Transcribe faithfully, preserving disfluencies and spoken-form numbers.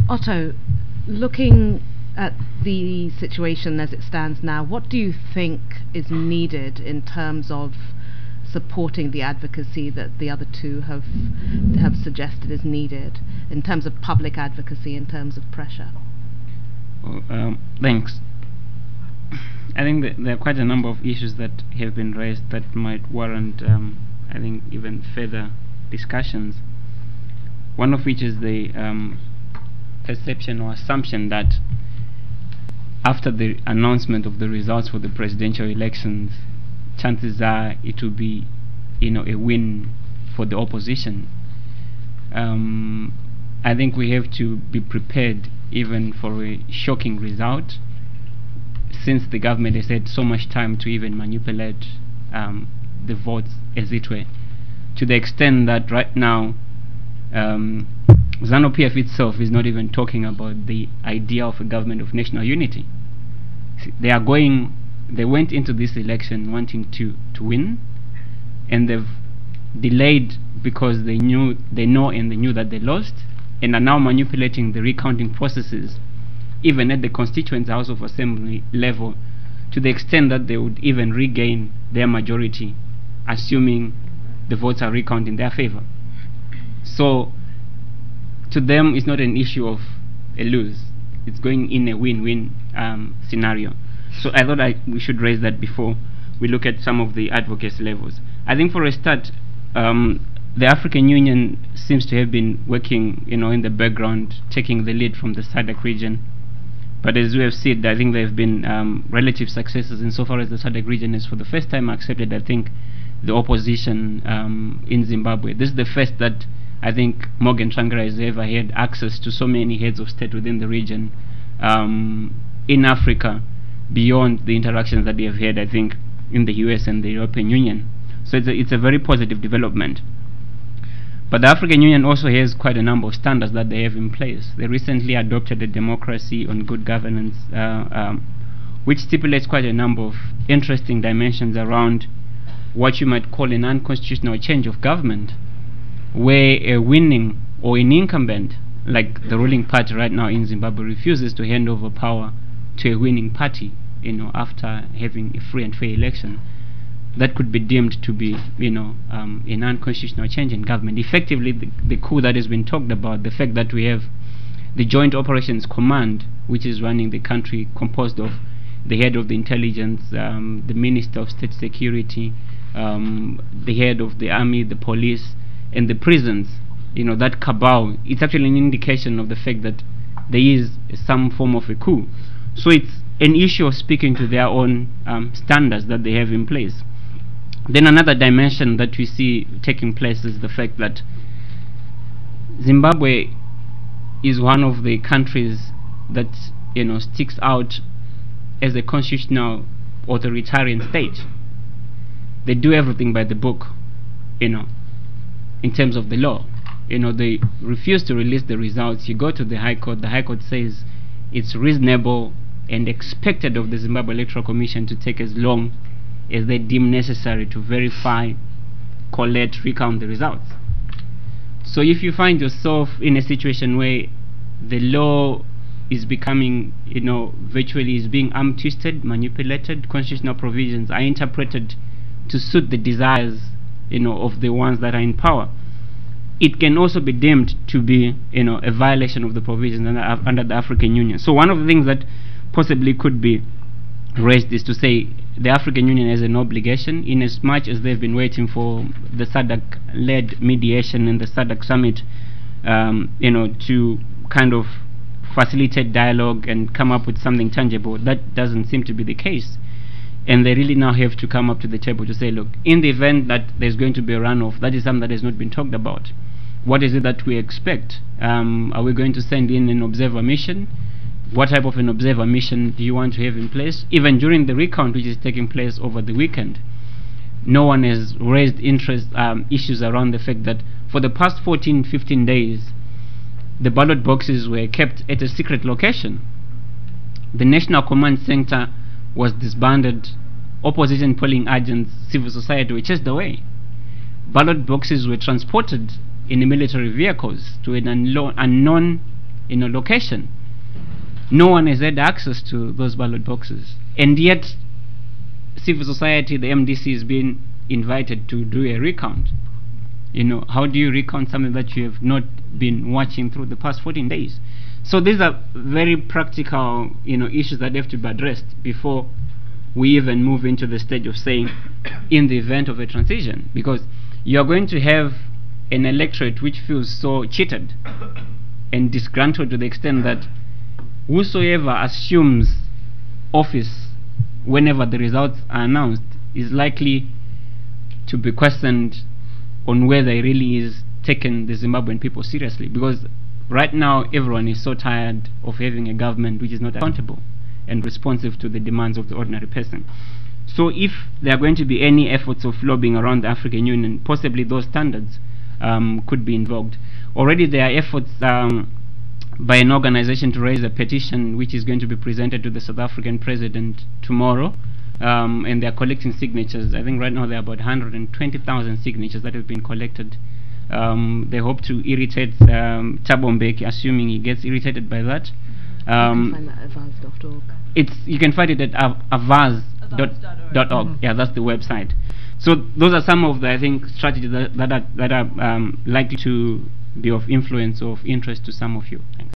Otto, looking at the situation as it stands now, what do you think is needed in terms of supporting the advocacy that the other two have have suggested is needed, in terms of public advocacy, in terms of pressure? Well, um, thanks. I think that there are quite a number of issues that have been raised that might warrant, um, I think, even further discussions. One of which is the um, perception or assumption that after the announcement of the results for the presidential elections, chances are it will be, you know, a win for the opposition. Um, I think we have to be prepared even for a shocking result, since the government has had so much time to even manipulate um, the votes, as it were, to the extent that right now um, ZANU-P F itself is not even talking about the idea of a government of national unity. They are going, they went into this election wanting to, to win, and they've delayed because they knew, they know and they knew that they lost, and are now manipulating the recounting processes, even at the Constituent House of Assembly level, to the extent that they would even regain their majority, assuming the votes are recounted in their favor. So, to them, it's not an issue of a lose. It's going in a win-win um, scenario. So I thought I, we should raise that before we look at some of the advocacy levels. I think for a start, um, the African Union seems to have been working, you know, in the background, taking the lead from the S A D C region. But as we have said, I think there have been um, relative successes insofar as the S A D C region has for the first time accepted, I think, the opposition um, in Zimbabwe. This is the first that I think Morgan Tsvangirai has ever had access to so many heads of state within the region um, in Africa, beyond the interactions that they have had, I think, in the U S and the European Union. So it's a, it's a very positive development. But the African Union also has quite a number of standards that they have in place. They recently adopted a democracy on good governance, uh, um, which stipulates quite a number of interesting dimensions around what you might call an unconstitutional change of government, where a winning or an incumbent, like the ruling party right now in Zimbabwe, refuses to hand over power to a winning party, you know, after having a free and fair election. That could be deemed to be, you know, um, an unconstitutional change in government. Effectively, the, the coup that has been talked about, the fact that we have the Joint Operations Command, which is running the country, composed of the head of the intelligence, um, the Minister of State Security, um, the head of the army, the police, and the prisons, you know, that cabal, it's actually an indication of the fact that there is some form of a coup. So it's an issue of speaking to their own um, standards that they have in place. Then another dimension that we see taking place is the fact that Zimbabwe is one of the countries that, you know, sticks out as a constitutional authoritarian state. They do everything by the book, you know, in terms of the law. You know, they refuse to release the results. You go to the High Court, the High Court says it's reasonable and expected of the Zimbabwe Electoral Commission to take as long as they deem necessary to verify, collect, recount the results. So if you find yourself in a situation where the law is becoming, you know, virtually is being arm twisted, manipulated, constitutional provisions are interpreted to suit the desires, you know, of the ones that are in power, it can also be deemed to be, you know, a violation of the provisions under, uh, under the African Union. So one of the things that possibly could be raised is to say the African Union has an obligation, in as much as they've been waiting for the S A D C-led mediation and the S A D C summit, um, you know, to kind of facilitate dialogue and come up with something tangible. That doesn't seem to be the case. And they really now have to come up to the table to say, look, in the event that there's going to be a runoff, that is something that has not been talked about. What is it that we expect? Um, are we going to send in an observer mission? What type of an observer mission do you want to have in place? Even during the recount, which is taking place over the weekend, no one has raised interest um, issues around the fact that for the past fourteen, fifteen days, the ballot boxes were kept at a secret location. The National Command Center was disbanded. Opposition polling agents, civil society were chased away. Ballot boxes were transported in military vehicles to an unknown you know, location. No one has had access to those ballot boxes, and yet civil society, the M D C, is being invited to do a recount. You know, how do you recount something that you have not been watching through the past fourteen days? So these are very practical, you know, issues that have to be addressed before we even move into the stage of saying, in the event of a transition, because you are going to have an electorate which feels so cheated and disgruntled to the extent that whosoever assumes office whenever the results are announced is likely to be questioned on whether he really is taking the Zimbabwean people seriously, because right now everyone is so tired of having a government which is not accountable and responsive to the demands of the ordinary person. So if there are going to be any efforts of lobbying around the African Union, possibly those standards um, could be invoked. Already there are efforts um, by an organization to raise a petition which is going to be presented to the South African president tomorrow, um, and they are collecting signatures. I think right now there are about one hundred twenty thousand signatures that have been collected. Um, they hope to irritate um, Thabo Mbeki, assuming he gets irritated by that. Um, you can find that at avaz dot org. It's, you can find it at av avaz dot org. Mm-hmm. Yeah, that's the website. So those are some of the, I think, strategies that, that are, that are um, likely to be of influence or of interest to some of you. Thanks.